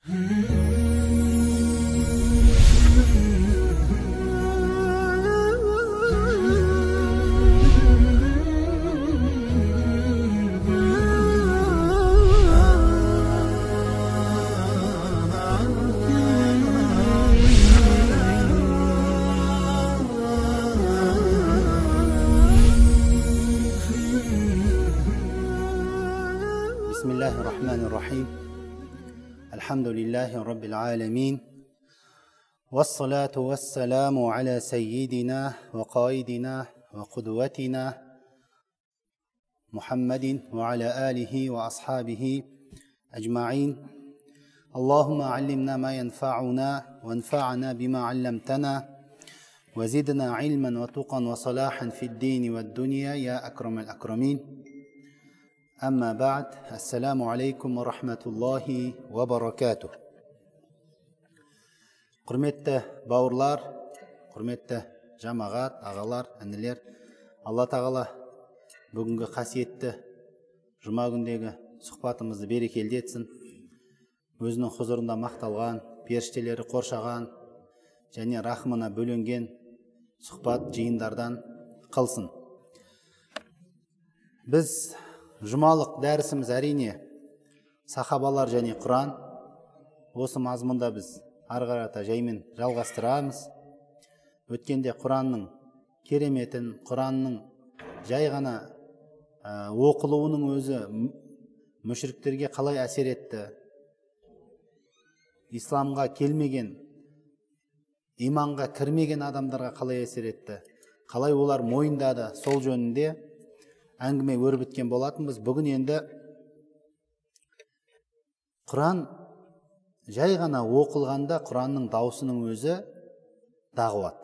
بسم الله الرحمن الرحيم الحمد لله رب العالمين والصلاة والسلام على سيدنا وقائدنا وقدوتنا محمد وعلى آله وأصحابه أجمعين اللهم علمنا ما ينفعنا وانفعنا بما علمتنا وزدنا علما وتقا وصلاحا في الدين والدنيا يا أكرم الأكرمين أما بعد السلام عليكم ورحمة الله وبركاته. Құрметті бауырлар, құрметті жамағат, ағалар, әнелер, Алла тағала бүгінгі қасиетті жұма күндегі сұхбатымызды берекелдетсін. Өзінің хұзырында мақталған, періштелері қоршаған және рахмына бөленген сұхбат жиындардан қылсын. Біз жұмалық дәрісіміз әрине сахабалар және Құран. Осы мазмұнда біз ары қарата жаймен жалғастырамыз. Өткенде Құранның кереметін, Құранның жай ғана оқылуының өзі мүшриктерге қалай әсер етті, исламға келмеген, иманға кірмеген адамдарға қалай әсер етті, қалай олар мойындады, сол жөнінде әңгіме өрбіткен болатынбыз. Бүгін енді Құран жай ғана оқылғанда Құранның даусының өзі дағуат.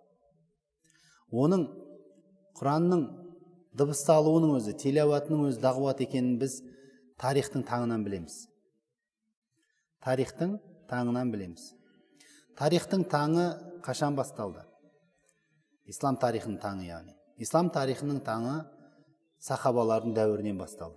Оның Құранның дыбысталуының өзі, тилауатының өзі дағуат екенін біз тарихтың таңынан білеміз. Тарихтың таңынан білеміз. Тарихтың таңы қашан басталды? Ислам тарихының таңы, яғни. Ислам тарихының таңы сахабалардың дәуірінен басталды.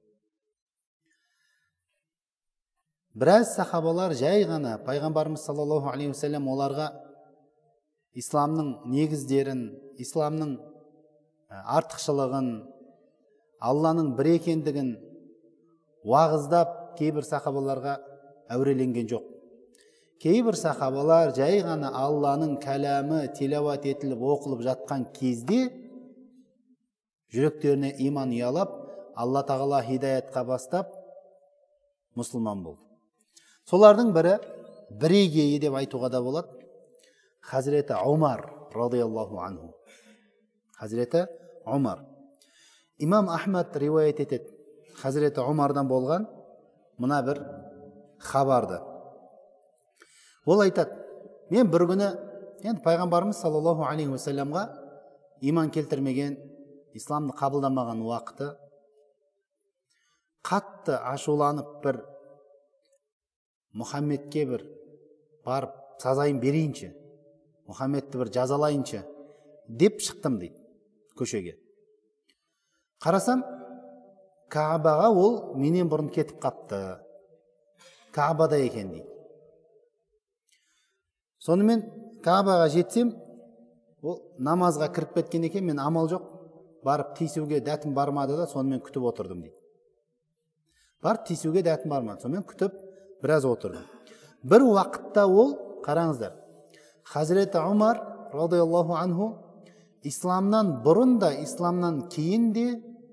Біраз сахабалар жай ғана пайғамбарымыз саллаллаху алейхи уассалам оларға исламның негіздерін, исламның артықшылығын, Алланың бір екендігін уағыздап, кейбір сахабаларға әуреленген жоқ. Кейбір сахабалар жай ғана Алланың кәләмі тилауат етіліп, оқылып жатқан кезде жүректеріне иман ұялап, Алла тағала хидаятқа бастап, мұсылман болды. Солардың бірі, бірегейі деп айтуға да болады, Хазіреті Умар радиаллаху анху. Хазіреті Умар. Имам Ахмад риуаят етеді. Хазіреті Умардан болған мына бір хабарды. Ол айтады, мен бір күні, енді пайғамбарымыз саллаллаху алейхи уассаламға иман келтірмеген, исламды қабылдамаған уақыты қатты ашуланып бір Мұхаммедке бір барып сазайын берейінші, Мұхаммедті бір жазалайыншы деп шықтым дейді көшеге. Қарасам, Каабаға ол менен бұрын кетіп қапты. Каабада екен дейді. Сонымен Каабаға жетсем, ол намазға кіріп кеткен екен, мен амал жоқ, барып тиісуге дәтім бармады да, сонымен күтіп отырдым дейді. Барып тиісуге дәтім бармады, сонымен күтіп біраз отырдым. Бір уақытта ол, қараңыздар, Хазіреті Умар радиаллаху анху исламнан бұрын да, исламнан кейін де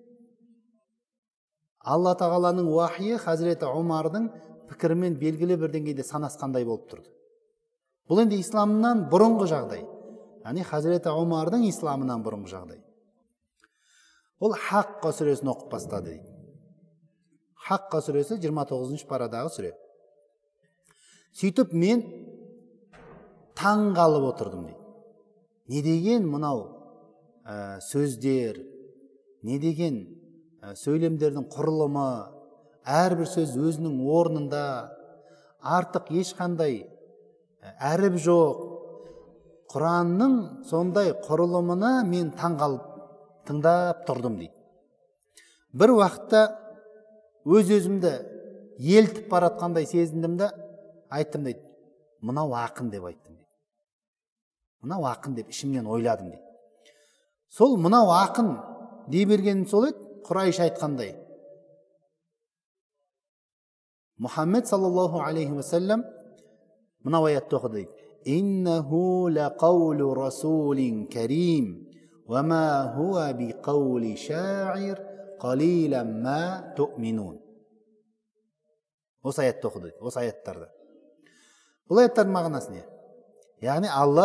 Алла тағаланың уахйы Хазіреті Умардың пікірімен белгілі бір деңгейде санасқандай болып тұрды. Бұл енді исламнан бұрынғы жағдай. Яғни Хазіреті Умардың исламынан бұрынғы жағдай. Ол Хаққа сүресін оқып бастады дейді. Хаққа сүресі 29-шы парадағы сүре. Сөйтіп мен таң қалып отырдым дейді. Не деген мынау сөздер, не деген сөйлемдердің құрылымы, әрбір сөз өзінің орнында, артық ешқандай әріп жоқ. Құранның сондай құрылымына мен таң қалып тыңдап тұрдым дейді. Бір уақытта өз-өзімді елтіп баратқандай сезіндім да, айттым дейді, мынау ақын деп айттым дейді. Мынау ақын деп ішімнен ойладым дейді. Сол мынау ақын дей бергенім сол еді, Құрайш айтқандай. Мұхаммед саллаллаху алейхи уассалам мынау аятты оқыды дейді. Иннаху лақаулу расулин карим, ва ма хуа би қаули шаир, қалилан ма туъминун. Осы аятты оқыды дейді, осы аяттарды. Бұл аяттардың мағынасы не? Яғни Алла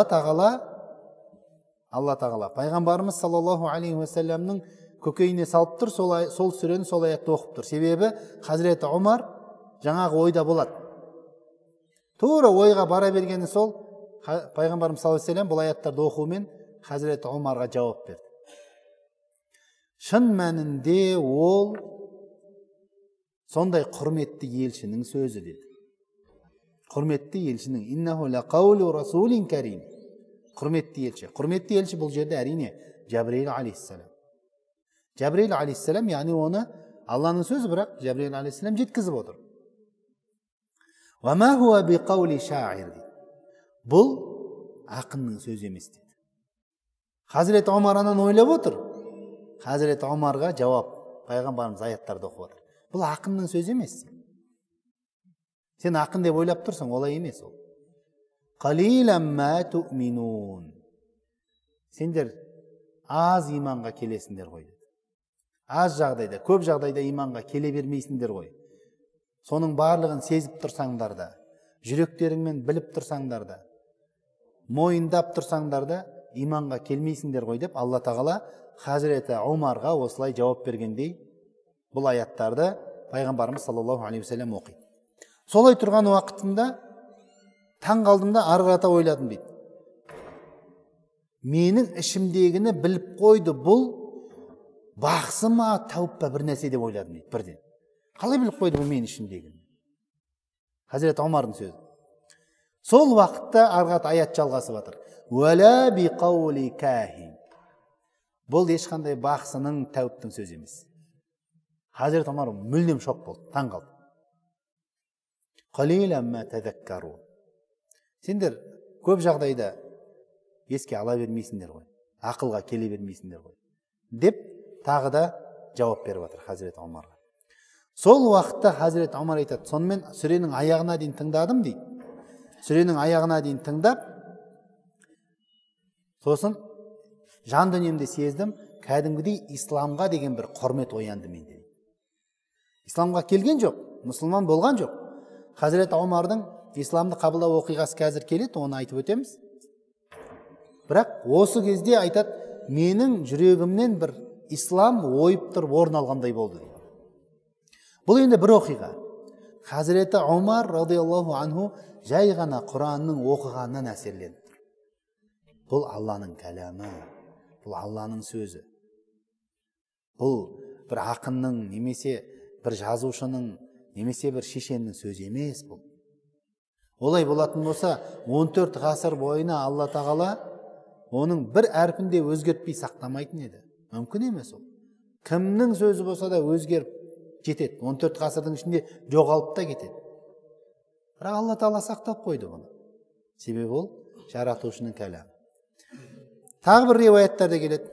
тағала пайғамбарымыз саллаллаху алейхи уассаламның көкейіне салып тұр, сол сүрені, сол аятты оқып тұр. Себебі Хазіреті Омар жаңағы ойда болады. Тура ойға бара бергені сол, пайғамбарымыз саллаллаху алейхи уассалам бұл аяттарды оқуымен Хазіреті Омарға жауап берді. Шын мәнінде ол сондай құрметті елшінің сөзі деді. Құрметті елшінің, иннаху лақаулу расулин карим. Құрметті елші. Құрметті елші бұл жерде әрине Жабрейл алейхиссалам. Жабрейл алейхиссалам, яғни оны Алланың сөзі, бірақ Жабрейл алейхиссалам жеткізіп отыр. Ва ма хуа би қаули шаир дейді. Бұл ақынның сөзі емес деді. Хазіреті Омар анан ойлап отыр. Хазіреті Омарға жауап пайғамбарымыз аяттарды оқып отыр. Бұл ақынның сөзі емес. Сен ақын деп ойлап тұрсың, олай емес ол. Қалилан ма туъминун. Сендер аз иманға келесіңдер ғой. Аз жағдайда, көп жағдайда иманға келе бермейсіңдер ғой. Соның барлығын сезіп тұрсаңдар да, жүректеріңмен біліп тұрсаңдар да, мойындап тұрсаңдар да, иманға келмейсіңдер ғой деп Алла тағала Хазіреті Омарға осылай жауап бергендей, бұл аяттарды пайғамбарымыз саллаллаху алейхи уассалам оқиды. Солай тұрған уақытында таң қалдымда арғырата ойладым дейді. Менің ішімдегіні біліп қойды, бұл бақсы ма, тауып па бір нәрсе деп ойладым дейді бірден. Қалай біліп қойды бұл менің ішімдегіні? Хазіреті Омардың сөзі. Сол уақытта арғырата аят жалғасып жатыр. Уәлә би қаули кахин. Бұл ешқандай бақсының, тәуіптің сөзі емес. Хазіреті Омар мүлдем шок болды, таң қалды. Қалилан ма тәзәккарун. Сендер көп жағдайда еске ала бермейсіңдер ғой, ақылға келе бермейсіңдер ғой, деп тағы да жауап беріп жатыр Хазіреті Омарға. Сол уақытта Хазіреті Омар айтады, сонымен сүренің аяғына дейін тыңдадым дейді. Сүренің аяғына дейін тыңдап, сосын жан дүниемде сездім, кәдімгідей исламға деген бір құрмет оянды менде. Исламға келген жоқ, мұсылман болған жоқ. Хазіреті Омардың исламды қабылдау оқиғасы қазір келеді, оны айтып өтеміз. Бірақ осы кезде айтады, менің жүрегімнен бір ислам ойып тұрып орын алғандай болды дейді. Бұл енді бір оқиға. Хазіреті Омар радиаллаху анху жай ғана Құранның оқығанынан әсерленді. Бұл Алланың кәләмі, бұл Алланың сөзі. Бұл бір ақынның, немесе бір жазушының, немесе бір шешеннің сөзі емес бұл. Олай болатын болса, 14 ғасыр бойына Алла тағала оның бір әрпінде өзгертпей сақтамайтын еді. Мүмкін емес ол. Кімнің сөзі болса да өзгеріп жетеді. 14 ғасырдың ішінде жоғалып та кетеді. Бірақ Алла тағала сақтап қойды бұны. Себебі ол жаратушының кәләмі. Тағы бір риуаяттарда келеді.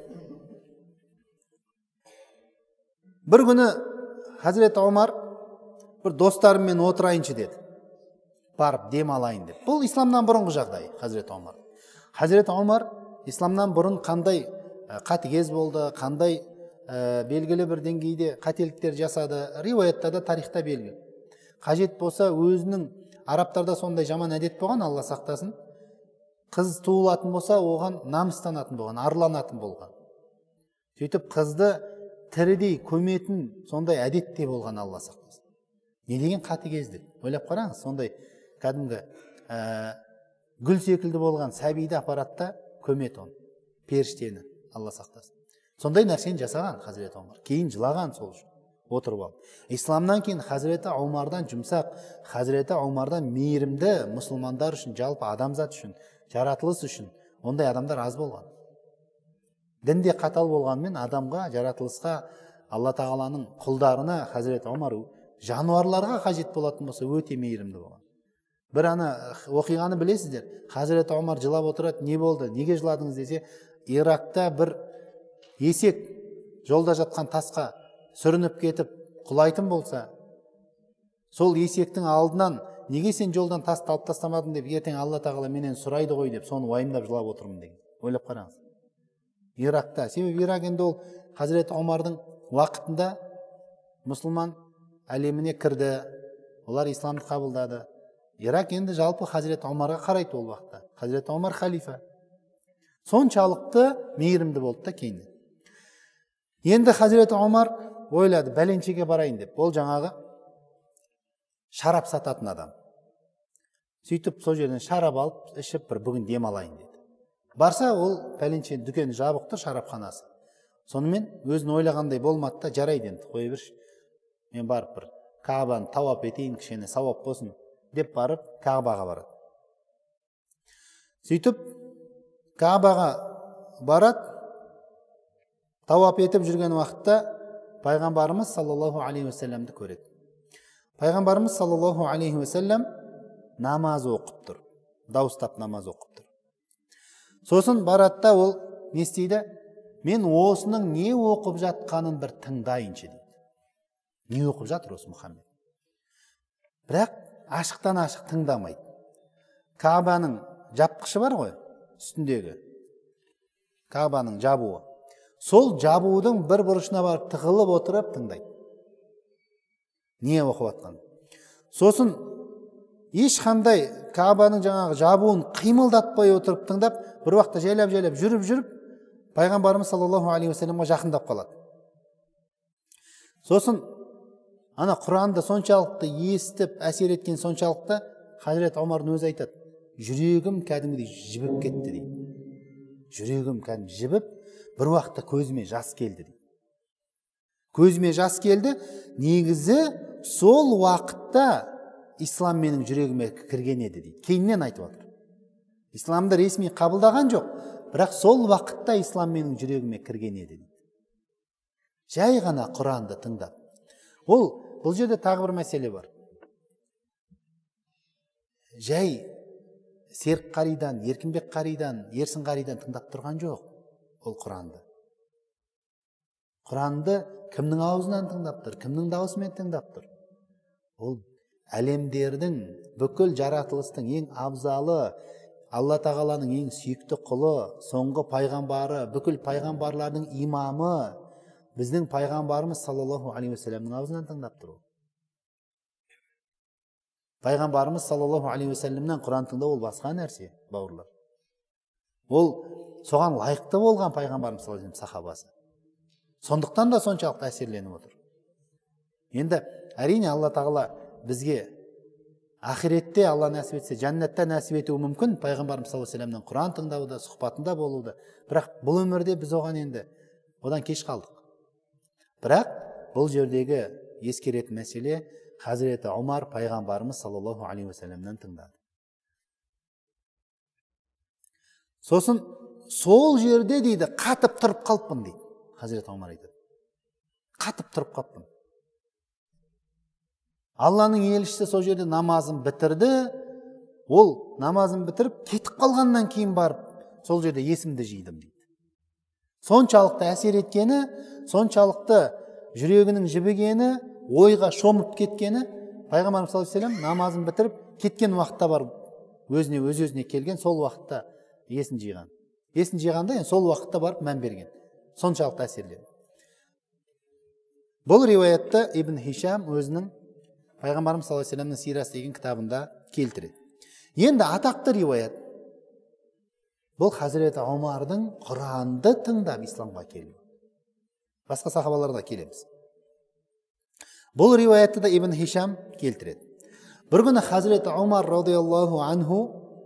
Бір күні Хазіреті Омар бір достарыммен отырайыншы деді. Барып дем алайын деп. Бұл исламнан бұрынғы жағдай Хазіреті Омар. Хазіреті Омар исламнан бұрын қандай қатыгез болды, қандай белгілі бір деңгейде қателіктер жасады, риуаяттарда, тарихта белгілі. Қажет болса өзінің, арабтарда сондай жаман әдет болған, Алла сақтасын, қыз туылатын болса оған намыстанатын болған, арланатын болған. Сөйтіп қызды тірідей көметін сондай әдетте болған, Алла сақтасын. Не деген қатыгездік? Ойлап қараңыз, сондай кәдімгі гүл секілді болған сәбиді аппаратта көмет оны, періштені, Алла сақтасын. Сондай нәрсені жасаған Хазіреті Омар. Кейін жылаған сол үшін, отырып алып. Исламнан кейін Хазіреті Омардан жұмсақ, Хазіреті Омардан мейірімді мұсылмандар үшін, жалпы адамзат үшін, жаратылыс үшін, ондай адамдар аз болған. Дінде қатал болғанмен адамға, жаратылысқа, Алла тағаланың құлдарына Хазіреті Омар жануарларға қажет болатын болса өте мейірімді болған. бір оқиғаны білесіздер. Хазіреті Омар жылап отырады, не болды, неге жыладыңыз десе, Иракта бір есек жолда жатқан тасқа сүрініп кетіп құлайтын болса, сол есектің алдынан неге сен жолдан тасты алып тастамадың деп ертең Алла тағала менен сұрайды ғой деп соны уайымдап жылап отырмын деген. Ойлап қараңыз. Иракта, себебі Ирак енді ол Хазіреті Омардың уақытында мұсылман әлеміне кірді, олар исламды қабылдады. Ирак енді жалпы Хазіреті Омарға қарайды ол уақытта. Хазіреті Омар халифа. Соншалықты мейірімді болды да кейіннен. Енді Хазіреті Омар ойлады, бәленшеге барайын деп. Ол жаңағы шарап сататын адам. Сөйтіп сол жерден шарап алып, ішіп бір бүгін демалайын деді. Барса ол бәленше дүкені жабық тұр, шарапханасы. Сонымен өзін ойлағандай болмады да, жарайды енді, қоя берші. Мен барып бір Каабаны тауап етейін, кішкене сауап болсын деп барып Каабаға барады. Сөйтіп Каабаға барады, тауап етіп жүрген уақытта пайғамбарымыз саллаллаху алейхи уассаламды көреді. Пайғамбарымыз саллаллаху алейхи уассалам намаз оқып тұр, дауыстап намаз оқып тұр. Сосын барады да ол не істейді? Мен осының не оқып жатқанын бір тыңдайыншы дейді. Не оқып жатыр осы Мұхаммед? Бірақ ашықтан ашық тыңдамайды. Каабаның жапқышы бар ғой, үстіндегі Каабаның жабуы. Сол жабудың бір бұрышына барып тығылып отырып тыңдайды. Не оқып жатқан? Сосын ешқандай Каабаның жаңағы жабуын қимылдатпай отырып тыңдап, бір уақытта жайлап жүріп, пайғамбарымыз саллаллаху алейхи уассаламға жақындап қалады. Сосын ана Құранды соншалықты естіп, әсер еткен соншалықты Хазірет Омардың өзі айтады, жүрегім кәдімгідей жібіп кетті дейді. Жүрегім кәдімгі жібіп, бір уақытта көзіме жас келді дейді. Көзіме жас келді, негізі сол уақытта ислам менің жүрегіме кірген еді дейді. Кейіннен айтып отыр. Исламды ресми қабылдаған жоқ, бірақ сол уақытта ислам менің жүрегіме кірген еді дейді. Жай ғана Құранды тыңдап. Бұл жерде тағы бір мәселе бар. Жай Серік қаридан, Еркінбек қаридан, Ерсін қаридан тыңдап тұрған жоқ ол Құранды. Құранды кімнің аузынан тыңдап тұр, кімнің даусымен тыңдап тұр? Ол әлемдердің, бүкіл жаратылыстың ең абзалы, Алла тағаланың ең сүйікті құлы, соңғы пайғамбары, бүкіл пайғамбарлардың имамы, біздің пайғамбарымыз саллаллаху алейхи уассаламның аузынан тыңдап тұр. Пайғамбарымыз саллаллаху алейхи уассаламнан Құран тыңдау ол басқа нәрсе, бауырлар. Ол соған лайықты болған пайғамбарымыз саллаллаху алейхи уассалам сахабасы. Сондықтан да соншалықты әсерленіп отыр. Енді әрине Алла тағала бізге ақиретте Алла нәсіп етсе, жәннатта нәсіп етуі мүмкін, пайғамбарымыз саллаллаху алейхи уассаламның Құран тыңдауда, сұхбатында болуды. Бірақ бұл өмірде біз оған енді одан кеш қалдық. Бірақ бұл жердегі ескеретін мәселе, Хазіреті Омар пайғамбарымыз саллаллаху алейхи уассаламнан тыңдады. Сосын сол жерде дейді, қатып тұрып қалыппын дейді. Хазіреті Омар айтады. Қатып тұрып қалыппын. Алланың елшісі сол жерде намазын бітірді. Ол намазын бітіріп, кетіп қалғаннан кейін барып, сол жерде есімді жидым дейді. Соншалықты әсер еткені, соншалықты жүрегінің жібігені, ойға шомып кеткені, пайғамбарымыз саллаллаху алейхи уассалам намазын бітіріп, кеткен уақытта барып, өзіне келген, сол уақытта есін жиған. Есін жиғанда, сол уақытта барып мән берген. Соншалықты әсерледі. Бұл риуаятты Ибн Хишам өзінің пайғамбарымыз саллаллаху алейхи уассаламның сирасы деген кітабында келтіреді. Енді атақты риуаят. Бұл Хазіреті Омардың Құранды тыңдап исламға келуі. Басқа сахабаларда келеміз. Бұл риуаятты да Ибн Хишам келтіреді. Бір күні Хазіреті Омар радиаллаху анху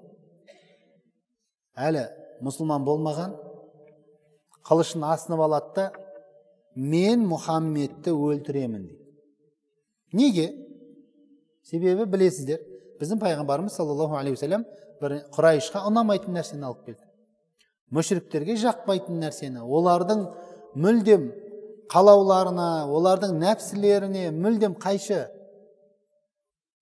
әлі мұсылман болмаған, қылышын асынып алады да, мен Мұхаммедті өлтіремін дейді. Неге? Себебі білесіздер, біздің пайғамбарымыз саллаллаху алейхи уассалам бір Құрайшқа ұнамайтын нәрсені алып келді. Мүшриктерге жақпайтын нәрсені, олардың мүлдем қалауларына, олардың нәпсілеріне мүлдем қайшы.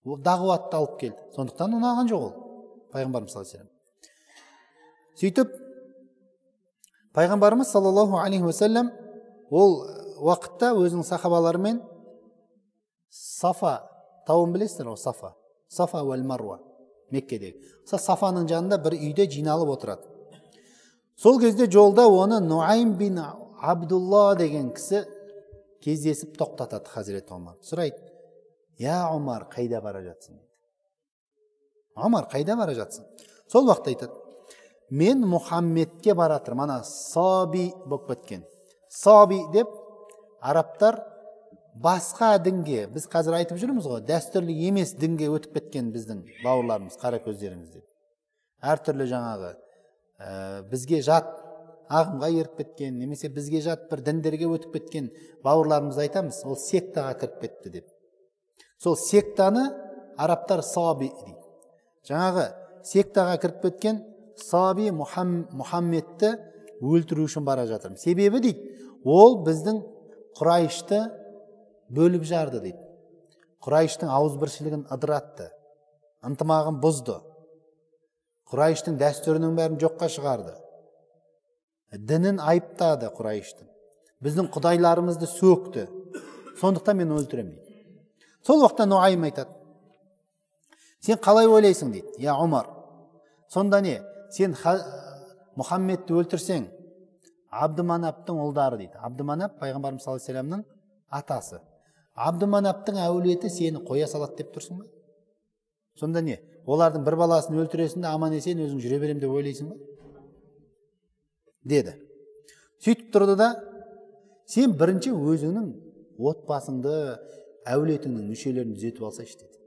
дағуатты алып келді. Сондықтан ұнаған жоқ ол пайғамбарымыз саллаллаху алейхи вассалам. Сөйтіп пайғамбарымыз саллаллаху алейхи вассалам ол уақытта өзінің сахабаларымен Сафа тауын білесіздер ғой, Сафа уәл Маруа, Меккедегі. Сафаның жанында бір үйде жиналып отырады. Сол кезде жолда оны Нуайм бин Абдулла деген кісі кездесіп тоқтатады. Хазіреті Омар сұрайды: «Я Омар, қайда бара жатсың?» Омар, қайда бара жатсың? Сол уақытта айтады: «Мен Мұхаммедке баратырмын». Ана Саби болып кеткен. Саби деп арабтар басқа дінге, біз қазір айтып жүрміз ғой, дәстүрлі емес дінге өтіп кеткен біздің бауырларымыз, қара көздеріңіз деп. Әртүрлі жаңағы бізге жат ағымға еріп кеткен, немесе бізге жат бір діндерге өтіп кеткен бауырларымыз айтамыз, ол сектаға кіріп кетті деп. Сол сектаны арабтар Саби дейді. Жаңағы сектаға кіріп кеткен Саби Мұхаммедті өлтіру үшін бара жатыр. Себебі дейді, ол біздің Құрайшты бөліп жарды дейді. Құрайштың ауызбіршілігін ыдыратты, ынтымағын бұзды, Құрайштың дәстүрінің бәрін жоққа шығарды, дінін айыптады Құрайштың, біздің құдайларымызды сөкті. Сондықтан мен өлтірем дейді. Сол уақытта Нуайм айтады: «Сен қалай ойлайсың?» дейді. «Я Омар, сонда не, сен Мұхаммедті өлтірсең, Абдыманаптың ұлдары» дейді. Абдыманап пайғамбарымыз саллаллаху алейхи вассаламның атасы. Абдыманаптың әулеті сені қоя салады деп тұрсың ба? Сонда не, олардың бір баласын өлтіресің де аман есен өзің жүре берем деп ойлайсың ба? Деді. Сөйтіп тұрды да: «Сен бірінші өзіңнің отбасыңды, әулетіңнің мүшелерін түзетіп алсайшы» деді.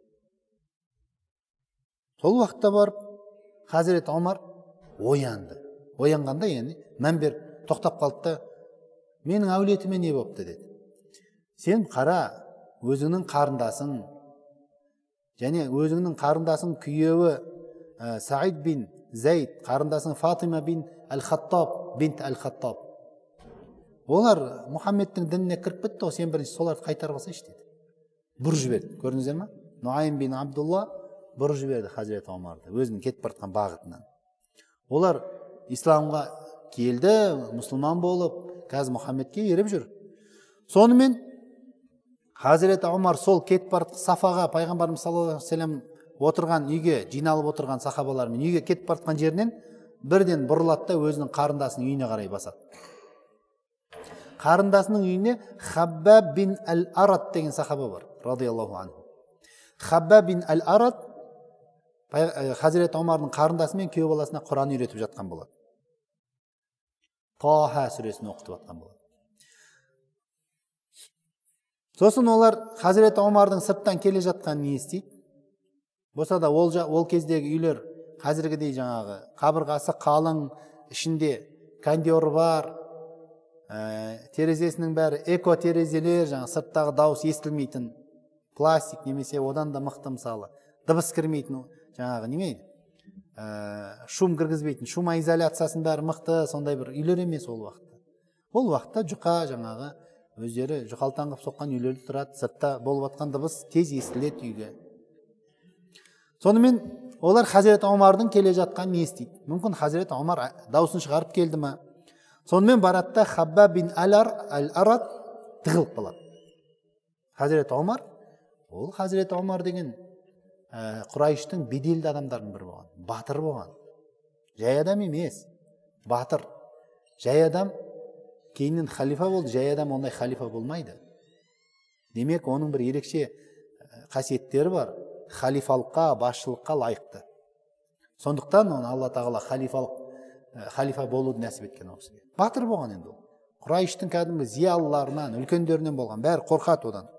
Сол уақытта барып Хазірет Омар оянды. Оянғанда яғни мән беріп тоқтап қалды да: «Менің әулетіме не болыпты?» деді. «Сен қара, өзіңнің қарындасың, және өзіңнің қарындасың күйеуі Саид бин Зайд, қарындасың Фатима бин Әл-Хаттаб, бинт Әл-Хаттаб. Олар Мұхаммедтің дініне кіріп кетті ғой, сен бірінші соларды қайтарып алсайшы» деді. Бұрып жіберді. Көрдіңіздер ме? Нуайм бин Абдулла бұрып жіберді Хазірет Омарды өзінің кетіп бара жатқан бағытынан. Олар исламға келді, мұсылман болып, қазір Мұхаммедке еріп жүр. Сонымен Хазірет Омар сол кетіп бара жатқан Сафаға, пайғамбарымыз саллаллаху алейхи вассалам отырған үйге, жиналып отырған сахабалармен үйге кетіп бара жатқан жерінен бірден бұрылады да өзінің қарындасының үйіне қарай басады. Қарындасының үйіне Хаббаб бин Әл-Арат деген сахаба бар, радиаллаху анху. Хаббаб бин Әл-Арат Хазірет Омардың қарындасымен күйеу баласына Құран үйретіп жатқан болады. Таха сүресін оқытып жатқан болады. Сосын олар Хазірет Омардың сырттан келе жатқанын не естиді? Болса да ол кездегі үйлер қазіргідей жаңағы қабырғасы қалың, ішінде кондер бар, терезесінің бәрі эко терезелер, жаңағы сырттағы дауыс естілмейтін пластик, немесе одан да мықты мысалы дыбыс кірмейтін, жаңағы неме, шум кіргізбейтін, шумоизоляциясының бәрі мықты, сондай бір үйлер емес ол уақытта. Ол уақытта жұқа жаңағы өздері жұқалтан қып соққан үйлерде тұрады, сыртта болып жатқан дыбыс тез естіледі үйге. Сонымен олар Хазірет Омардың келе жатқанын естиді. Мүмкін Хазірет Омар даусын шығарып келді ме? Сонымен баратта Хаббаб бин Әл-Арат тығылып қалады. Хазірет Омар, ол Хазірет Омар деген Құрайштың беделді адамдардың бірі болған, батыр болған. Жай адам емес, батыр. Жай адам кейіннен халифа болды, жай адам ондай халифа болмайды. Демек, оның бір ерекше қасиеттері бар. Халифалыққа, басшылыққа лайықты. Сондықтан оны Алла тағала халифа болуды нәсіп еткен ол кісіге. Батыр болған енді ол. Құрайштың кәдімгі зиялыларынан, үлкендерінен болған, бәрі қорқады одан.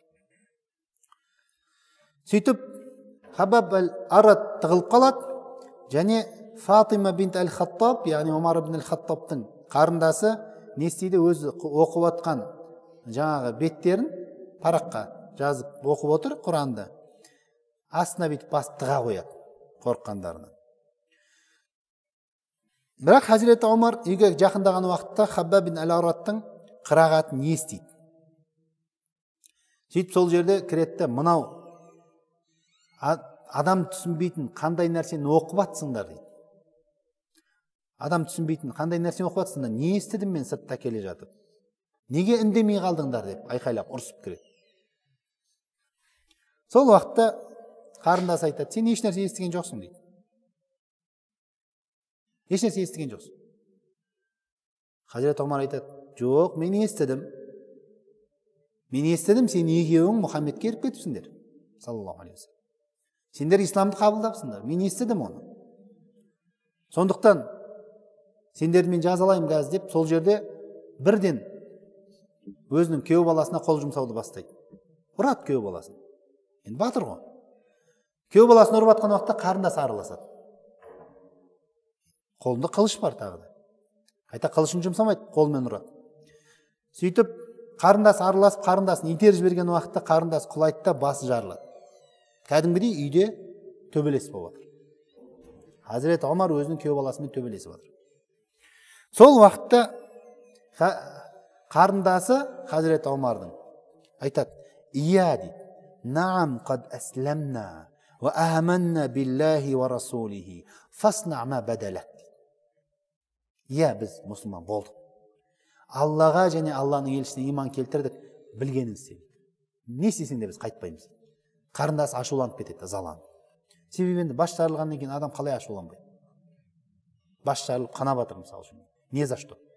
Сөйтіп Хаббаб Әл-Арат тығылып қалады, және Фатима бинт Әл-Хаттаб, яғни Омар ибн Әл-Хаттабтың қарындасы не істейді? Өзі оқып отқан жаңағы беттерін параққа жазып оқып отыр Құранды. Астына бүйтіп басып тыға қояды қорыққандарынан. Бірақ Хазірет Омар үйге жақындаған уақытта Хаббаб бин Әл-Араттың қырағатын естиді. Сөйтіп сол жерде кіретті: «Мынау адам түсінбейтін қандай нәрсені оқып атсыңдар дейді. Адам түсінбейтін қандай нәрсені оқып атсыңдар, не естідім мен сыртта келе жатып, неге үндемей қалдыңдар деп айқайлап ұрсып кіреді. Сол уақытта қарындасы айтады, сен еш нәрсе естіген жоқсың дейді. Еш нәрсе естіген жоқсың. Хазірет Омар айтады, жоқ, мен естідім. Мен естідім, сен екеуің Мұхаммедке еріп кетіпсіңдер, саллаллаху алейхи вассалам. Сендер исламды қабылдапсыңдар, мен естідім оны. Сондықтан сендерді мен жазалаймын қазір деп, сол жерде бірден өзінің күйеу баласына қол жұмсауды бастайды. Ұрады күйеу баласын. Енді батыр ғой. Күйеу баласын ұрып атқан уақытта қарындасы араласады. Қолында қылыш бар тағы да. Қайта қылышын жұмсамайды, қолмен ұрады. Сөйтіп қарындасы араласып, қарындасын итеріп жіберген уақытта қарындасы құлайды да басы жарылады. Кәдімгідей үйде төбелес болып жатыр. Хазірет Омар өзінің күйеу баласымен төбелесіп жатыр. Сол уақытта қарындасы Хазірет Омардың айтады, ия дейді, наам қад әсләмна ва аманна биллахи ва расулихи фасна ма бадалак. Ия, біз мұсылман болдық. Аллаға және Алланың елшісіне иман келтірдік, білгенін істедік. Не істесең де біз қайтпаймыз. Қарындасы ашуланып кетеді, ызаланып. Себебі енді баш жарылғаннан кейін адам қалай ашуланбайды? Баш жарылып қана батыр мысалы үшін. Не за что?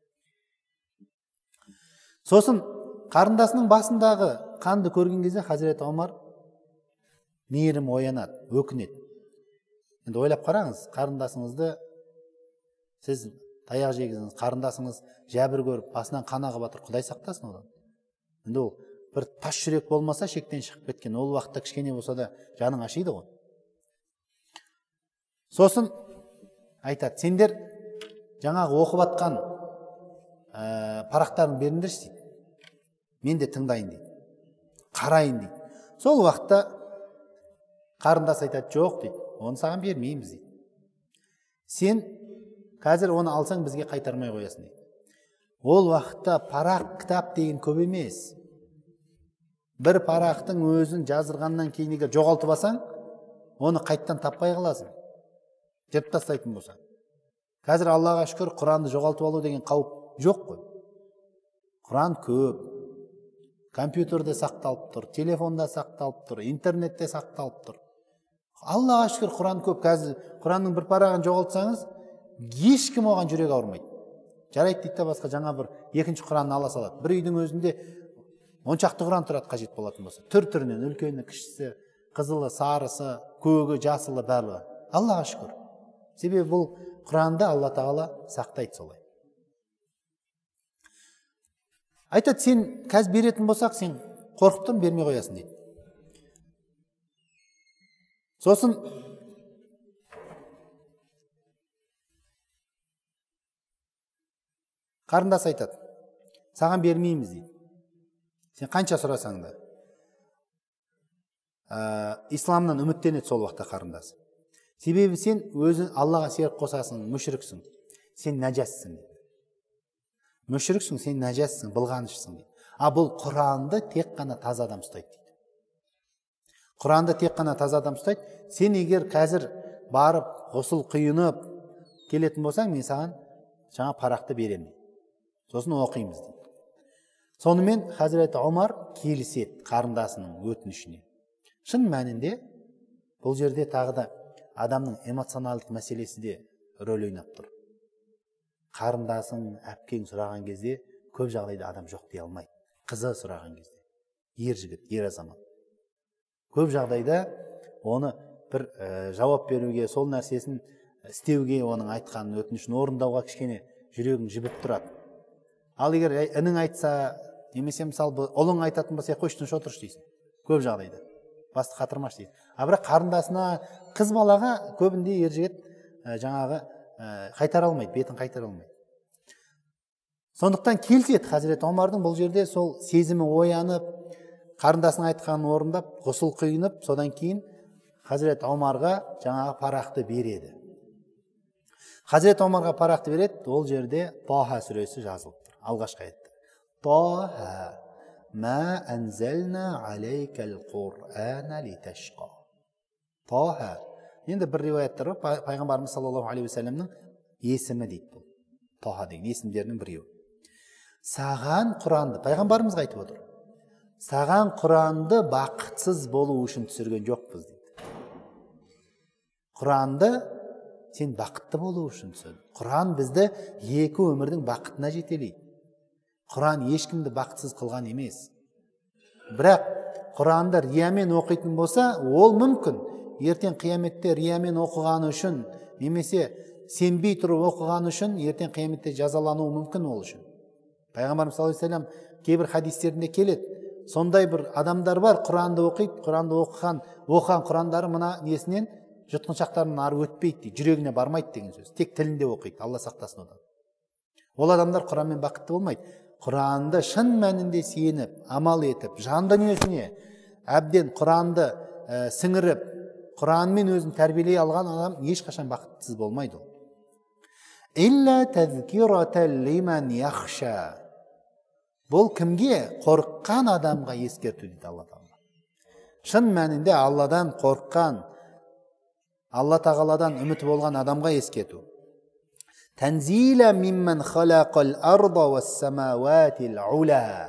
Сосын қарындасының басындағы қанды көрген кезде Хазірет Омар мейірім оянады, өкінеді. Енді ойлап қараңыз, қарындасыңызды сіз таяқ жегізіңіз, қарындасыңыз жәбір көріп, басынан қан ағып жатыр, Құдай сақтасын одан. Енді ол бір тас жүрек болмаса шектен шығып кеткен, ол уақытта кішкене болса да жаның ашиды ғой. Сосын айтады, сендер жаңағы оқып атқан парақтарын беріңдерші дейді. Мен де тыңдайын дейді. Қарайын дейді. Сол уақытта қарындас айтады, жоқ дейді. Оны саған бермейміз дейді. Сен қазір оны алсаң бізге қайтармай қоясың дейді. Ол уақытта парақ кітап деген көп емес. Бір парақтың өзін жазырғаннан кейін егер жоғалтып алсаң, оны қайттан таппай қаласың. Жырып тастайтын болсаң. Қазір Аллаға шүкір, Құранды жоғалтып алу деген қауіп жоқ қой. Құран көп. Компьютерде сақталып тұр, телефонда сақталып тұр, интернетте сақталып тұр. Аллаға шүкір, Құран көп. Қазір Құранның бір парағын жоғалтсаңыз, ешкім оған жүрек ауырмайды. Жарайды дейді, басқа жаңа бір екінші Құранны ала салады. Бір үйдің өзінде 10 шақты Құран тұрады қажет болатын болса. Түр-түрінен, үлкені, кішісі, қызылы, сарысы, көгі, жасылы, барлығы. Аллаға шүкір. Себебі бұл Құранды Алла Тағала сақтайды солай. Айтады, сен қазір беретін болсақ, сен қорқып тұрып бермей қоясың дейді. Сосын қарындас айтады, саған бермейміз дейді. Сен қанша сұрасаң да. Исламнан үміттенеді сол уақытта қарындас. Себебі сен өзің Аллаға серік қосасың, мүшриксің. Сен нәжассың дейді. Мүшриксің, сен нәжассың, былғанышсың дейді. Бұл Құранды тек қана таза адам ұстайды дейді. Құранды тек қана таза адам ұстайды. Сен егер қазір барып, ғұсыл құйынып келетін болсаң, мен саған жаңа парақты беремін. Сосын оқимыз дейді. Сонымен Хазірет Омар келіседі қарындасының өтінішіне. Шын мәнінде бұл жерде тағы да адамның эмоционалдық мәселесі де рөл ойнап тұр. Қарындасың, әпкең сұраған кезде көп жағдайда адам жоқ дей алмайды. Қызы сұраған кезде, ер жігіт, ер азамат. Көп жағдайда оны бір жауап беруге, сол нәрсесін істеуге, оның айтқанын, өтінішін орындауға кішкене жүрегің жібіп тұрады. Ал егер інің айтса, немесе мысалы ұлың айтатын болса, қойшытын отыршы дейсің. Көп жағдайда. Басты қатырмаш дейсің. Бірақ қарындасына, қыз балаға көбінде ер жігіт жаңағы қайтара алмайды, бетін қайтара алмайды. Сондықтан келседі Хазірет Омардың бұл жерде сол сезімі оянып, қарындасының айтқанын орындап, ғұсыл құйынып, содан кейін Хазірет Омарға жаңағы парақты береді. Хазірет Омарға парақты береді, ол жерде Таха сүресі жазылып тұр. Алғашқы аятта. Таха ма анзална алейкал Құр'ана литашқа. Тоха. Енді бір риуаяттар бар, пайғамбарымыз саллаллаху алейхи уассаламның есімі дейді бұл. Тоха деген есімдерінің біреуі. Саған Құранды, пайғамбарымыз айтып отыр. Саған Құранды бақытсыз болу үшін түсірген жоқпыз дейді. Құранды сен бақытты болу үшін түсірді. Құран бізді екі өмірдің бақытына жетелейді. Құран ешкімді бақытсыз қылған емес. Бірақ Құранды риямен оқитын болса, ол мүмкін. Ертең қияметте риямен оқығаны үшін, немесе сенбей тұрып оқығаны үшін, ертең қияметте жазалануы мүмкін ол үшін. Пайғамбарымыз саллаллаху алейхи вассалам кейбір хадистерінде келеді. Сондай бір адамдар бар, Құранды оқиды, Құранды оқыған Құрандары мына несінен жұтқыншақтарынан ары өтпейді дейді, жүрегіне бармайды деген сөз. Тек тілінде оқиды, Алла сақтасын одан. Ол адамдар Құранмен бақытты болмайды. Құранды шын мәнінде сеніп, амал етіп, жан дүниесіне әбден Құранды сіңіріп, Құранмен өзін тәрбиелей алған адам ешқашан бақыттысыз болмайды ол. Илля тәзкиратан лиман яхша. Бұл кімге? Қорыққан адамға ескерту дейді Алла Тағала. Шын мәнінде Алладан қорыққан, Алла Тағаладан үміті болған адамға ескерту. Танзила мимман халақал арда вас самауатил ула.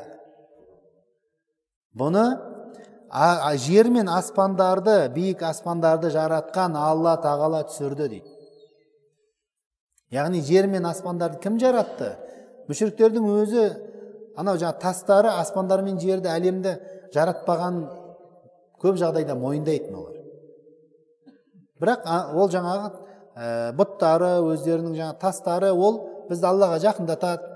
Бұны жер мен аспандарды, биік аспандарды жаратқан Алла Тағала түсірді дейді. Яғни жер мен аспандарды кім жаратты? Мүшриктердің өзі анау тастары, аспандар мен жерді, әлемді жаратпаған көп жағдайда мойындайтын олар. Бірақ ол жаңағы бұттары, өздерінің тастары, ол бізді Аллаға жақындатады,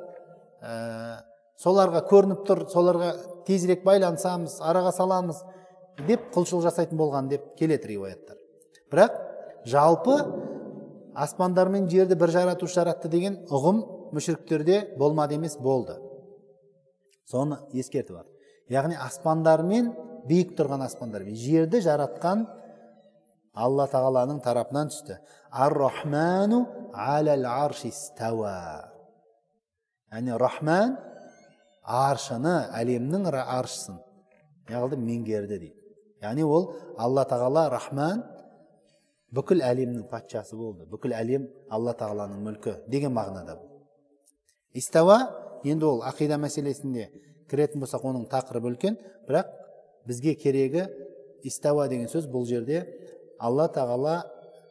соларға көрініп тұр, соларға тезірек байлансамыз, араға саламыз деп құлшылық жасайтын болған деп келеді риуаяттар. Бірақ жалпы аспандар мен жерді бір жаратушы жаратты деген ұғым мүшриктерде болмады емес, болды. Соны ескертіп бар. Яғни аспандармен, биік тұрған аспандармен жерді жаратқан Алла Тағаланың тарапынан түсті. Ар-Рахману алал арши истауа. Яғни Рахман аршыны, әлемнің аршысын меңгерді дейді. Яғни ол Алла Тағала Рахман бүкіл әлемнің патшасы болды. Бүкіл әлем Алла Тағаланың мүлкі деген мағынада бұл. Истауа, енді ол ақида мәселесінде кіретін болсақ, оның тақырыбы үлкен, бірақ бізге керегі истауа деген сөз бұл жерде Алла Тағала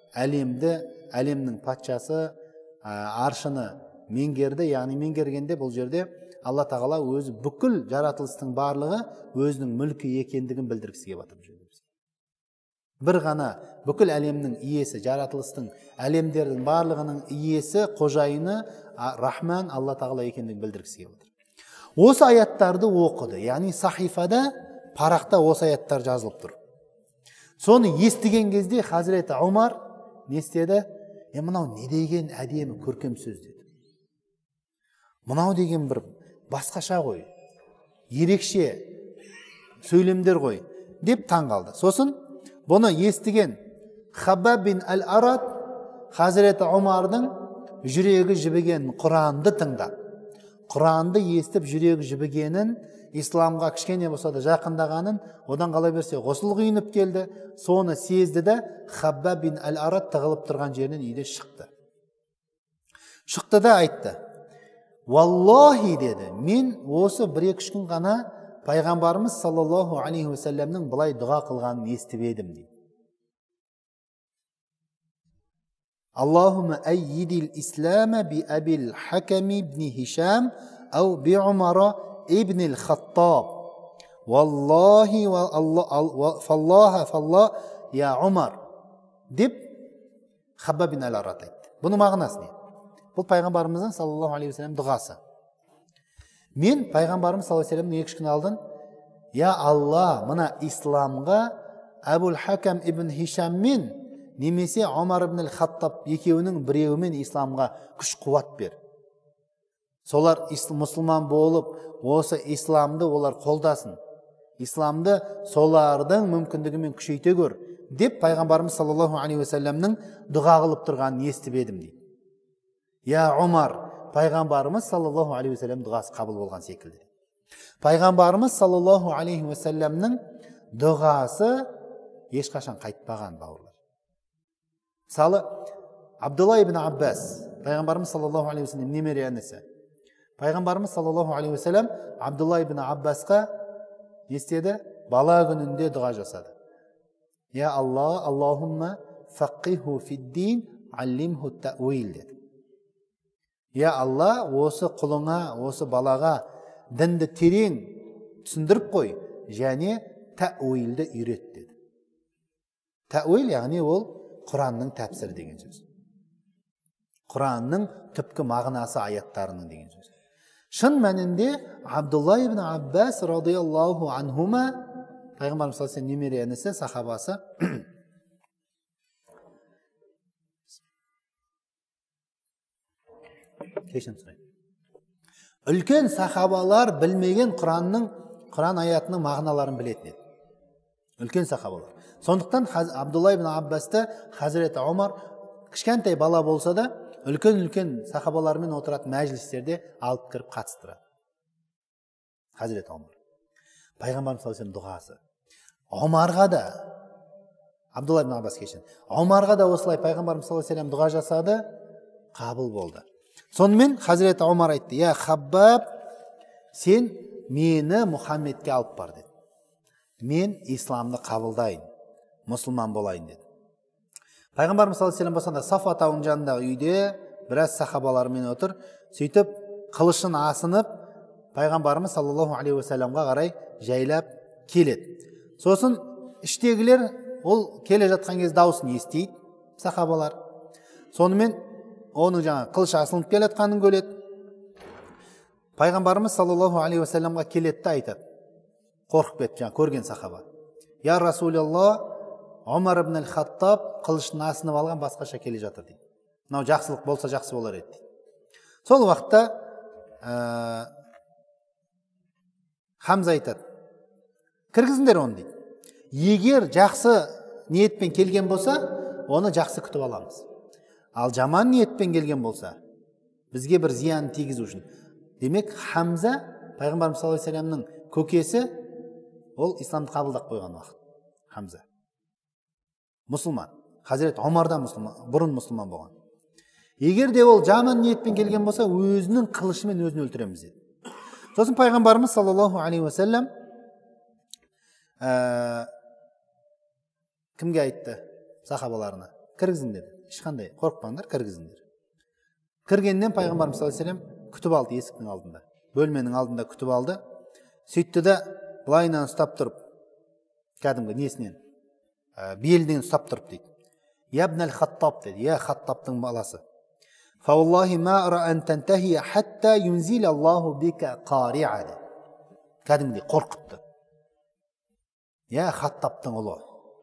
әлемнің патшасы аршыны меңгерді, яғни меңгергенде бұл жерде Алла Тағала өзі бүкіл жаратылыстың барлығы өзінің мүлкі екендігін білдіргісі келіп жатыр. Бір ғана бүкіл әлемнің иесі, жаратылыстың, әлемдердің барлығының иесі, қожайыны Рахман Алла Тағала екендігін білдіргісі келіп жатыр. Осы аяттарды оқыды, яғни сахифада, парақта осы аяттар жазылып тұр. Соны естіген кезде Хазіреті Омар не істеді? Мынау не деген әдемі көркем сөз деді. Мынау деген бір басқаша ғой, ерекше сөйлемдер ғой деп таң қалды. Сосын бұны естіген Хаббаб бин Ал-Арат Хазіреті Омардың жүрегі жібіген Құранды тыңдап, Құранды естіп жүрегі жібігенін, исламға кішкене болса да жақындағанын, одан қала берсе ғұсыл құйынып келді. Соны сезді де Хаббаб бин Ал-Арат тығылып тұрған жерінен үйде шықты. Шықты да айтты: "Валлахи", деді, "мен осы 1-2 күн ғана пайғамбарымыз саллаллаху алейхи уассаламның былай дұға қылғанын естіп едім" дейді. Аллахумма аййидил ислама би абил хаками ибн Хишам ау би Умара ибн al-Хаттаб. Валлахи фаллаха я Умар деп Хаббаб бин Ал-Арат айтты. Бұның мағынасы не? Бұл пайғамбарымыздың саллаллаху алейхи вассалам дұғасы. Мен пайғамбарымыз саллаллаху алейхи вассаламның 2 күн алдын: "Я Алла, мына исламға Абул Хакам ибн Хишаммен немесе Умар ибн al-Хаттаб екеуінің біреуімен исламға күш қуат бер. Солар мұсылман болып, осы исламды олар қолдасын. Исламды солардың мүмкіндігімен күшейте көр" деп пайғамбарымыз саллаллаху алейхи вассаламның дұға қылып тұрғанын естіп едім дейді. Я Умар, пайғамбарымыз саллаллаху алейхи вассалам дұғасы қабыл болған секілді. Пайғамбарымыз саллаллаху алейхи вассаламның дұғасы ешқашан қайтпаған, бауырлар. Мысалы, Абдулла ибн Аббас, пайғамбарымыз саллаллаху алейхи вассалам немере інісі. Пайғамбарымыз саллаллаху алейхи вассалам Абдулла ибн Аббасқа не істеді? Бала күнінде дұға жасады. Я Алла, Аллахумма фақиху фиддин, аллимху тәуил деді. Я Алла, осы құлыңа, осы балаға дінді терең түсіндіріп қой, және тәуилді үйрет деді. Тәуил, яғни ол Құранның тәпсірі деген сөз. Құранның түпкі мағынасы аяттарының деген сөз. Шын мәнінде Абдулла ибн Аббас радиаллаху анхума, пайғамбарымыз саллаллаху алейхи немере інісі, сахабасы, үлкен сахабалар білмеген Құран аятының мағыналарын білетін еді. Үлкен сахабалар. Сондықтан Абдулла ибн Аббасты Хазіреті Омар кішкентай бала болса да, үлкен сахабалармен отыратын мәжілістерде алып кіріп қатыстырады. Хазіреті Омар. Пайғамбарымыз саллаллаху алейхи дұғасы. Омарға да, Абдулла ибн Аббас кешін, Омарға да осылай пайғамбарымыз саллаллаху алейхи дұға жасады, қабыл болды. Сонымен Хазіреті Омар айтты: "Я Хаббаб, сен мені Мұхаммедке алып бар" деді. "Мен исламды қабылдайын, мұсылман болайын" деді. Пайғамбарымыз саллаллаху алейхи болсанда Сафа тауының жанындағы үйде біраз сахабалармен отыр. Сөйтіп қылышын асынып, пайғамбарымыз саллаллаху алейхи уассаламға қарай жайлап келеді. Сосын іштегілер ол келе жатқан кез дауысын естиді, сахабалар. Сонымен оның жаңа қылыш асылынып келе жатқанын көреді. Пайғамбарымыз саллаллаху алейхи уассаламға келеді де айтады. Қорқып кетті жаңа көрген сахаба: "Я Расулалла, Омар ибн аль-Хаттаб қылышын асынып алған, басқаша келе жатыр" дейді. "Мынау жақсылық болса жақсы болар еді" дейді. Сол уақытта Хамза айтады: "Кіргізіңдер оны" дейді. "Егер жақсы ниетпен келген болса, оны жақсы күтіп аламыз. Ал жаман ниетпен келген болса, бізге бір зиян тигізу үшін". Демек, Хамза, пайғамбарымыз саллаллаху алейхи вассаламның көкесі, ол исламды қабылдап қойған уақыт. Хамза мұсылман. Хазірет Омардан бұрын мұсылман болған. Егер де ол жаман ниетпен келген болса, өзінің қылышымен өзін өлтіреміз деді. Сосын пайғамбарымыз саллаллаху алейхи уассалам кімге айтты? Сахабаларына: "Кіргізіңдер деді. Ешқандай қорықпаңдар, кіргізіңдер". Кіргеннен пайғамбарымыз саллаллаху алейхи вассалам күтіп алды, есіктің алдында, бөлменің алдында күтіп алды. Сөйтті де былайынан ұстап тұрып, кәдімгі несінен, белінен ұстап тұрып дейді: "Я ибн аль-Хаттаб" деді. "Я Хаттабтың баласы. Фаваллахи ма ара ан тантахия хатта юнзил Аллаху бика қариа" деді. Кәдімгідей қорқытты. "Я Хаттабтың ұлы,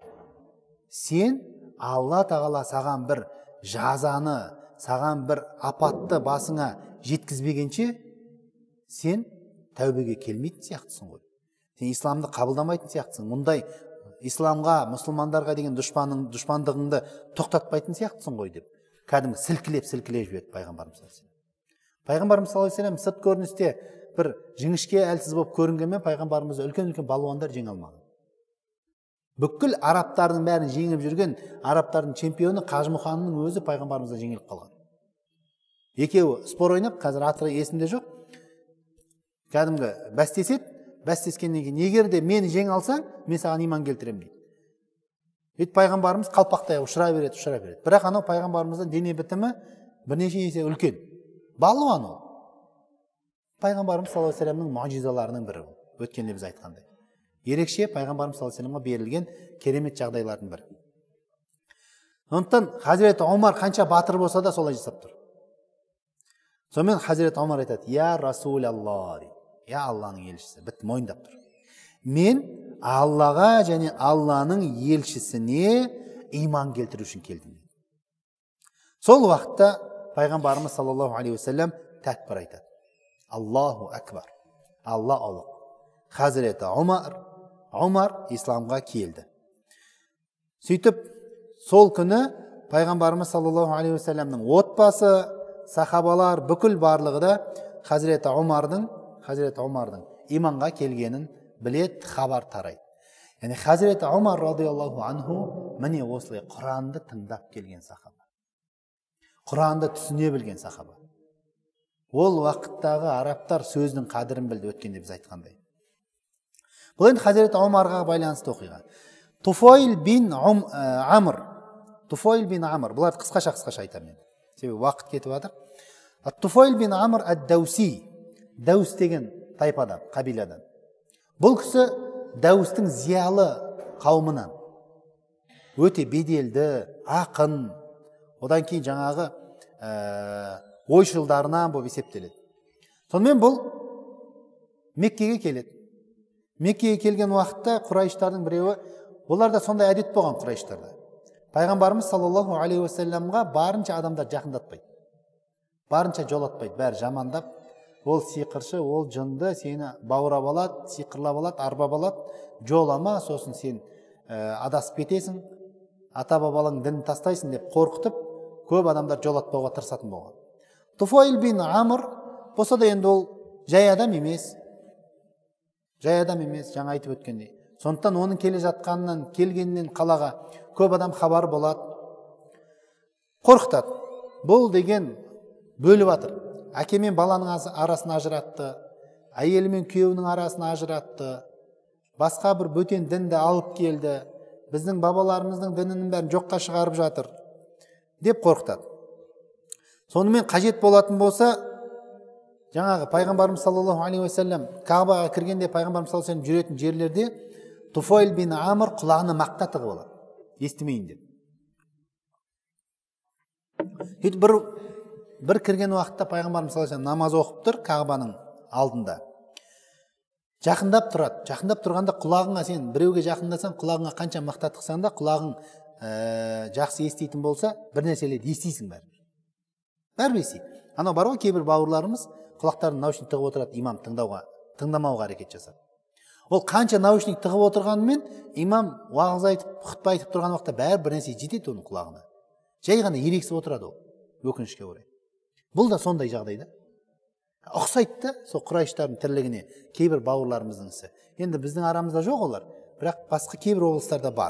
сен Алла тағала саған бір жазаны, саған бір апатты басыңа жеткізбегенше, сен тәубеге келмейтін сияқтысың ғой. Сен исламды қабылдамайтын сияқтысың. Мұндай исламға, мұсылмандарға деген дұшпандығыңды тоқтатпайтын сияқтысың ғой" деп кәдімгі сілкілеп жіберді пайғамбарымыз саллаллаху алейхи вассалам. Пайғамбарымыз саллаллаху алейхи вассалам сырт көріністе бір жіңішке, әлсіз болып көрінгенмен, пайғамбарымызды үлкен балуандар жеңе алмаған. Бүкіл арабтардың бәрін жеңіп жүрген арабтардың чемпионы Қажымұханның өзі пайғамбарымыздан жеңіліп қалған. Екеуі спор ойнап, қазір аты есімде жоқ, кәдімгі бәстескеннен кейін: "Егер де мені жеңе алсаң, мен саған иман келтіремін" дейді. Өйт пайғамбарымыз қалпақтай ұшыра береді. Бірақ анау пайғамбарымыздың дене бітімі бірнеше есе үлкен. Балуан ол. Пайғамбарымыз саллаллаху алейхи вассаламның мұғжизаларының бірі. Өткенде біз айтқандай. Ерекше пайғамбарымыз саллаллаху алейхи вассаламға берілген керемет жағдайлардың бірі. Сондықтан Хазіреті Омар қанша батыр болса да солай жасап тұр. Сонымен Хазіреті Омар айтады: "Я Расулалла", дейді. "Я Алланың елшісі", бітті, мойындап тұр. "Мен Аллаға және Алланың елшісіне иман келтіру үшін келдім" дейді. Сол уақытта пайғамбарымыз саллаллаху алейхи уассалам тәкбір айтады: "Аллаху акбар", Алла ұлы. Хазіреті Омар исламға келді. Сөйтіп, сол күні пайғамбарымыз саллаллаху алейхи уассаламның отбасы, сахабалар, бүкіл барлығы да Хазіреті Омардың иманға келгенін білет, хабар тарайды. Яғни Хазіреті Омар радиаллаху анху міне осылай Құранды тыңдап келген сахаба. Құранды түсіне білген сахаба. Ол уақыттағы арабтар сөздің қадірін білді, өткенде біз айтқандай. Бұл енді Хазіреті Омарға байланысты оқиға. Туфайл бин Амр. Бұларды қысқаша айтамын мен. Себебі уақыт кетіп жатыр. Туфайл бин Амр ад-Дауси. Дәус деген тайпадан, қабиладан. Бұл кісі Дәустің зиялы қауымынан. Өте беделді, ақын, одан кейін жаңағы ойшылдарынан болып есептеледі. Сонымен бұл Меккеге келеді. Меккеге келген уақытта Құрайыштардың біреуі, оларда сондай әдет болған Құрайыштарда. Пайғамбарымыз саллаллаху алейхи уассаламға барынша адамдар жақындатпайды. Барынша жолатпайды, бәрі жамандап, ол сиқыршы, ол жынды, сені баурап алады, сиқырлап алады, арбап алады, жолама, сосын сен адасып кетесің, ата бабалың дінін тастайсың деп қорқытып, көп адамдар жолатпауға тырысатын болған. Туфайл бин Амр болса да енді ол жай адам емес, жаңа айтып өткендей. Сондықтан оның келгеннен қалаға көп адам хабар болады, қорқытады. Бұл деген бөліп жатыр. Әке мен баланың арасын ажыратты, әйелі мен күйеуінің арасын ажыратты, басқа бір бөтен дінді алып келді, біздің бабаларымыздың дінінің бәрін жоққа шығарып жатыр деп қорқытады. Сонымен қажет болатын болса, жаңағы пайғамбарымыз саллаллаху алейхи уассалам Кағбаға кіргенде пайғамбарымыз саллаллаху алейхи уассалам жүретін жерлерде Туфайл бин Амр құлағына мақта тығып алады, естімейін деп. Бір кірген уақытта пайғамбарымыз саллаллаху алейхи уассалам намаз оқып тұр Кағбаның алдында. Жақындап тұрады. Жақындап тұрғанда құлағыңа, сен біреуге жақындасаң, құлағыңа қанша мақта тықсаң да, құлағың жақсы еститін болса, бір нәрселерді естисің бәрібір. Бәрібір естиді. Анау бар ғой, кейбір бауырларымыз құлақтарын наушник тығып отырады, имам тыңдамауға әрекет жасап. Ол қанша наушник тығып отырғанымен, имам уағыз айтып, хұтпа айтып тұрған уақытта бәрібір нәрсе жетеді оның құлағына. Жай ғана ерегісіп отырады ол, өкінішке орай. Бұл да сондай жағдайда. Ұқсайды да, сол Құрайыштардың тірлігіне кейбір бауырларымыздың ісі. Енді біздің арамызда жоқ олар, бірақ басқа кейбір облыстарда бар.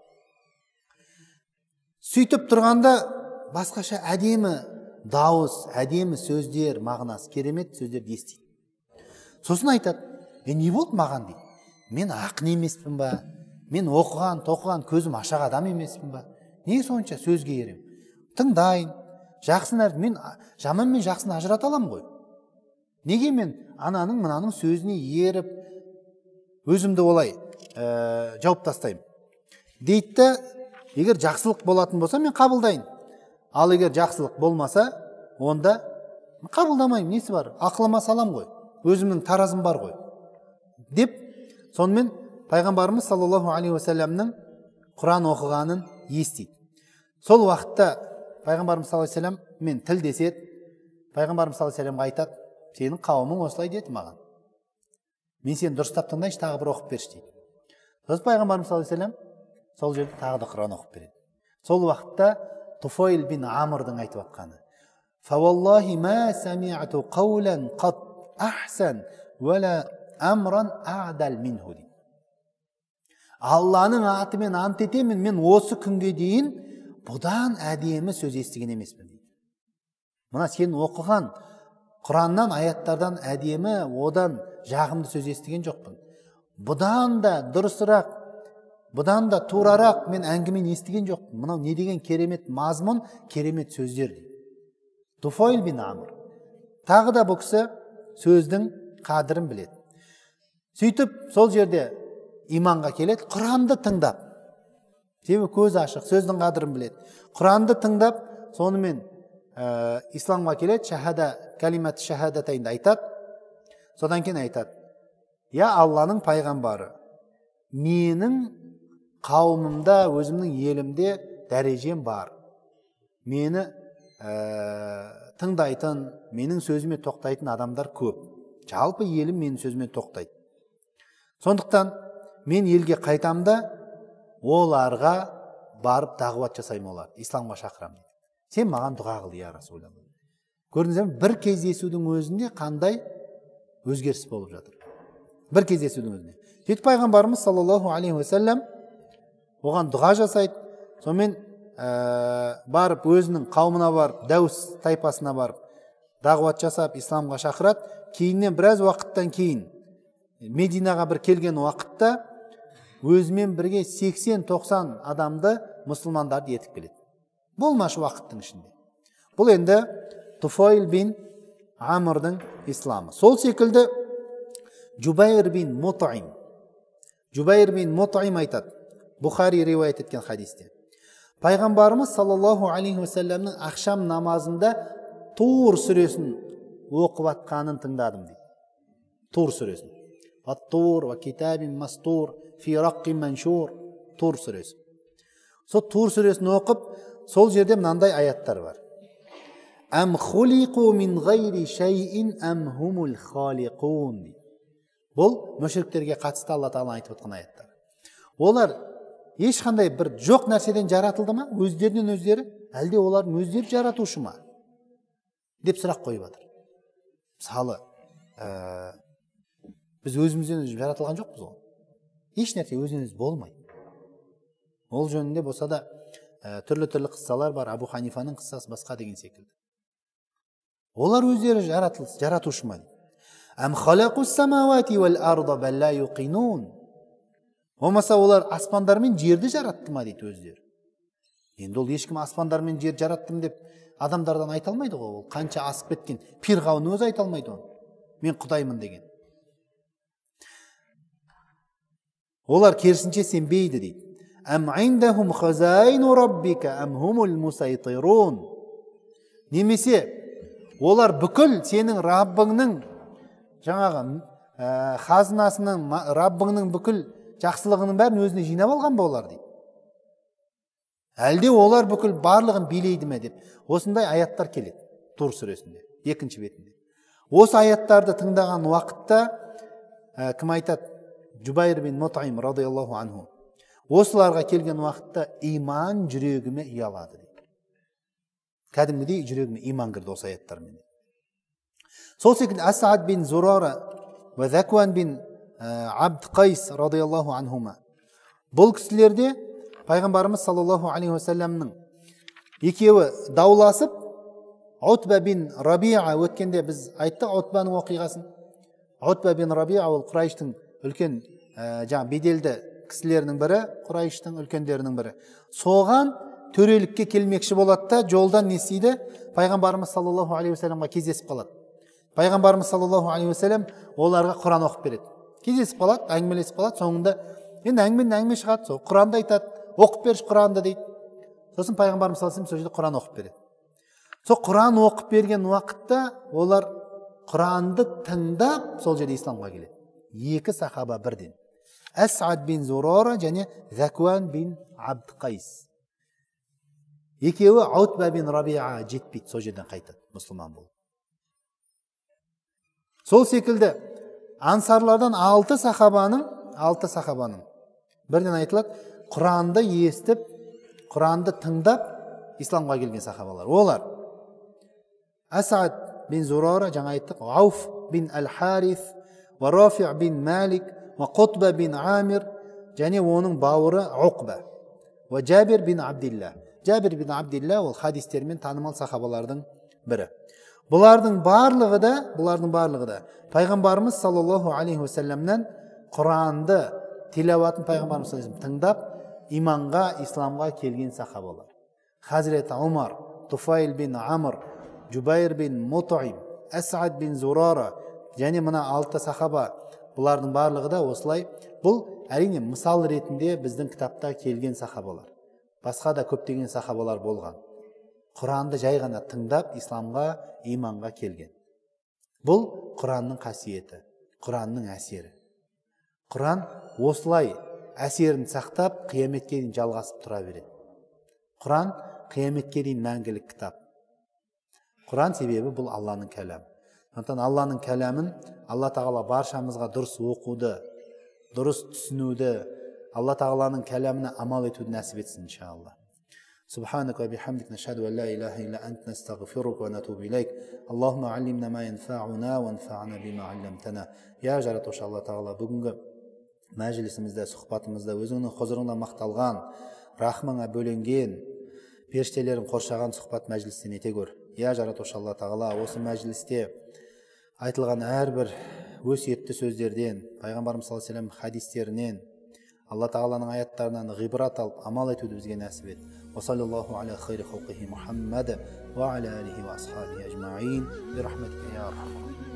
Сөйтіп тұрғанда басқаша әдемі дауыс, әдемі сөздер, мағынасы керемет сөздерді естиді. Сосын айтады, не болды маған дейді. Мен ақын емеспін ба? Мен тоқыған, көзім ашақ адам емеспін ба? Не сонша сөзге ерем? Тыңдайын, жақсын мен жаман мен жақсыны ажырата аламын ғой. Неге мен ананың мынаның сөзіне еріп, өзімді олай жауып тастаймын? Дейді, егер жақсылық болатын болса, мен қабылдайын. Ал егер жақсылық болмаса, онда қабылдамаймын, несі бар? Ақылыма салам ғой, өзімнің таразым бар ғой. Деп, сонымен пайғамбарымыз саллаллаху алейхи уассаламның Құран оқығанын естиді. Сол уақытта пайғамбарымыз саллаллаху алейхи уассалам мен тілдеседі, пайғамбарымыз саллаллаху алейхи уассалам айтады, сенің қауымың осылай деді маған. Мен сені дұрыстап тыңдайыншы, тағы бір оқып берші дейді. Сосын пайғамбарымыз саллаллаху алейхи уассалам сол жерде тағы да Құран оқып береді. Сол уақытта Туфайл бин Амрдың айтып жатқаны: "Фаваллахи ма сами'ту қаулан қат ахсан вала амран а'дал минху." Алланың атымен ант етемін, мен осы күнге дейін бұдан әдемі сөз естіген емеспін дейді. Мына сен оқыған Құраннан, аяттардан әдемі, одан жағымды сөз естіген жоқпын. Бұдан да дұрысырақ, бұдан да турарақ мен әңгімен естіген жоқпын. Мынау не деген керемет мазмұн, керемет сөздер дейді. Туфайл бин Амр. Тағы да бұл кісі сөздің қадірін біледі. Сөйтіп, сол жерде иманға келеді, Құранды тыңдап. Себебі көз ашық, сөздің қадірін біледі. Құранды тыңдап, сонымен исламға келеді, калимат шахадатайнды айтады. Содан кейін айтады: "Я Алланың пайғамбары, менің қауымымда, өзімнің елімде дәрежем бар. Мені тыңдайтын, менің сөзіме тоқтайтын адамдар көп. Жалпы елім менің сөзіме тоқтайды. Сондықтан мен елге қайтамда, оларға барып дағуат жасаймын, олар исламға шақырамын. Сен маған дұға қыл, я Расулалла." Көрдіңіз бе, бір кездесудің өзінде қандай өзгеріс болып жатыр. бір кездесудің өзіне. Сөйтіп пайғамбарымыз саллаллаху алейхи уассалам оған дұға жасайды. Сонымен барып өзінің қауымына барып, Дәус тайпасына барып, дағуат жасап, исламға шақырады. Кейіннен біраз уақыттан кейін Мединаға бір келген уақытта өзімен бірге 80-90 адамды мұсылмандарды етіп келеді. Болмаш уақыттың ішінде. Бұл енді Туфайл бин Амрдың исламы. Сол секілді Джубайр бин Мут'им айтады. Бухари риуаят еткен хадисте. Пайғамбарымыз саллаллаху алейхи уассаламның ақшам намазында Тур сүресін оқып атқанын тыңдадым дейді. Тур сүресін. Ат-Тур ва китабин мастур фи раққин маншур. Тур сүресі. Сол Тур сүресін оқып, сол жерде мынандай аяттар бар. Ам хулиқу мин ғайри шайин ам хумул халиқун. Бұл мүшриктерге қатысты Алла Тағала айтып отқан аяттар. Олар ешқандай бір жоқ нәрседен жаратылды ма? Өздерінен өздері, әлде олардың өздері жаратушы ма? Деп сұрақ қойып жатыр. Мысалы, біз өзімізден жаратылған жоқпыз ғой. Еш нәрсе өзінен өзі болмайды. Ол жөнінде болса да түрлі қыссалар бар, Абу Ханифаның қыссасы басқа деген секілді. Олар өздері жаратушы ма? Ам халақус самавати вал арда бал ла юқинун. Болмаса олар аспандар мен жерді жаратты ма дейді өздері. Енді ол ешкім аспандар мен жер жараттым деп адамдардан айта алмайды ғой. Ол қанша асып кеткен Фирғауын өзі айта алмайды оны. Мен құдаймын деген. Олар керісінше сенбейді дейді. Ам индахум хазайну раббика ам хумул мусайтирун. Немесе олар бүкіл сенің Раббыңның жаңағы қазынасының, Раббыңның бүкіл жақсылығының бәрін өзіне жинап алған ба олар дейді. Әлде олар бүкіл барлығын билейді ме деп. Осындай аяттар келеді Тур сүресінде, 2-ші бетінде. Осы аяттарды тыңдаған уақытта кім айтады? Джубайр бин Мут'им радиаллаху анху. Осыларға келген уақытта иман жүрегіме ұялады дейді. Кәдімгідей жүрегіме иман кірді осы аяттармен. Сол секілді Асад бин Зурара ва Закуан бин Абд Қайс радиаллаху анхума. Бұл кісілерде пайғамбарымыз саллаллаху алейхи уассаламның екеуі дауласып, Утба бин Рабиа өткенде біз айттық Утбаның оқиғасын. Утба бин Рабиа ол Құрайштың үлкен беделді кісілерінің бірі, Құрайштың үлкендерінің бірі. Соған төрелікке келмекші болады да, жолдан не істейді? Пайғамбарымыз саллаллаху алейхи уассаламға кездесіп қалады. Пайғамбарымыз саллаллаху алейхи уассалам оларға Құран оқып береді. Кездесіп қалады, әңгімелесіп қалады. Соңында енді әңгіме шығады, сол Құранды айтады, оқып берші Құранды дейді. Сосын пайғамбарымыз саллаллаху алейхи уассалам сол жерде Құран оқып береді. Сол Құран оқып берген уақытта олар Құранды тыңдап сол жерде исламға келеді. Екі сахаба бірден. Асад бин Зурара және Закуан бин Абд Қайс. Екеуі Утба бин Рабиа жетпейді, сол жерден қайтады, мұсылман болып. Сол секілді ансарлардан 6 сахабаның бірден айтылады, Құранды естіп, Құранды тыңдап исламға келген сахабалар. Олар Асад бин Зурара, жаңа айттық, Ауф бин Ал-Хариф, ва Рафи' бин Малик, ва Қутба бин Амир, және оның бауыры Уқба, ва Джабир бин Абдилла. Джабир бин Абдилла ол хадистермен танымал сахабалардың бірі. Бұлардың барлығы да пайғамбарымыз саллаллаху алейхи уассаламнан Құранды тилауатын пайғамбарымыз саллаллаху алейхи уассалам тыңдап иманға, исламға келген сахабалар. Хазрет Умар, Туфайл бин Амр, Джубайр бин Мут'им, Асад бин Зурара және мына 6 сахаба, бұлардың барлығы да осылай. Бұл әрине мысал ретінде біздің кітапта келген сахабалар. Басқа да көптеген сахабалар болған. Құранды жай ғана тыңдап исламға, иманға келген. Бұл Құранның қасиеті, Құранның әсері. Құран осылай әсерін сақтап, қияметке дейін жалғасып тұра береді. Құран қияметке дейін мәңгілік кітап. Құран себебі бұл Алланың кәләмі. Сондықтан Алланың кәләмін Алла Тағала баршамызға дұрыс оқуды, дұрыс түсінуді, Алла Тағаланың кәләміне амал етуді нәсіп етсін иншалла. سبحانك وبحمدك نشهد أن لا إله إلا أنت نستغفرك ونتوب إليك اللهم علمنا ما ينفعنا وانفعنا بما علمتنا يا жаратушы алла тағала бүгінгі мәжілісімізде сұхбатымызда өзіңнің құзырыңда мақталған рахмыңа бөленген періштелерін қоршаған сұхбат мәжілістен ете көр я жаратушы алла тағала осы мәжілісте айтылған әрбір өсиетті сөздерден пайғамбарымыз саллаллаху алейхи вассалам хадистерінен алла тағаланың аяттарынан ғибрат алып амал етуді бізге нәсіп ет وصلى على خير خلقه محمد وعلى آله وأصحابه أجمعين برحمتك يا أرحم الراحمين